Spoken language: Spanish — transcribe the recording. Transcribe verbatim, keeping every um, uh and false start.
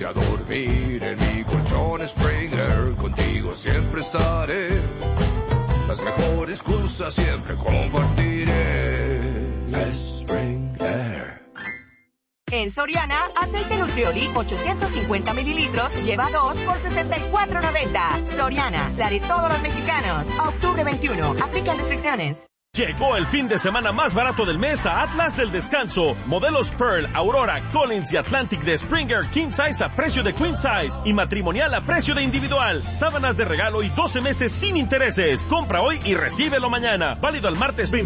a dormir en mi colchón Springer, contigo siempre estaré. Las mejores cosas siempre compartiré. Springer. En Soriana, aceite Nutrioli ochocientos cincuenta mililitros, lleva dos por sesenta y cuatro noventa. Soriana, la de todos los mexicanos. A octubre veintiuno, aplican restricciones. Llegó el fin de semana más barato del mes a Atlas del Descanso. Modelos Pearl, Aurora, Collins y Atlantic de Springer King Size a precio de Queen Size y matrimonial a precio de individual. Sábanas de regalo y doce meses sin intereses. Compra hoy y recíbelo mañana. Válido al martes veinte.